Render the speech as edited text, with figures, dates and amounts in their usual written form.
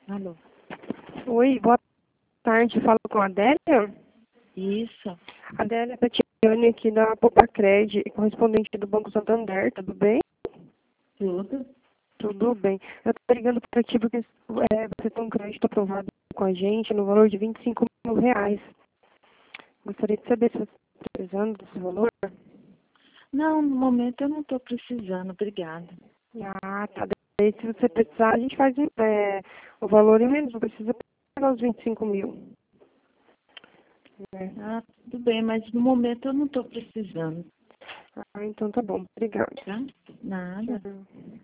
Alô? Oi, boa tarde. Falo com a Adélia. Isso. Adélia Tatiane aqui da Popacred, correspondente do Banco Santander, tudo bem? Tudo? Tudo bem. Eu estou ligando para ti porque você tem um crédito aprovado com a gente no valor de R$ 25.000. Gostaria de saber se você está precisando desse valor. Não, no momento eu não estou precisando, obrigada. Ah, tá. Daí, se você precisar, a gente faz o valor em menos, não precisa pegar os 25.000. Ah, tudo bem, mas no momento eu não estou precisando, Ah, então tá bom. Obrigada. tá? Nada. Tchau.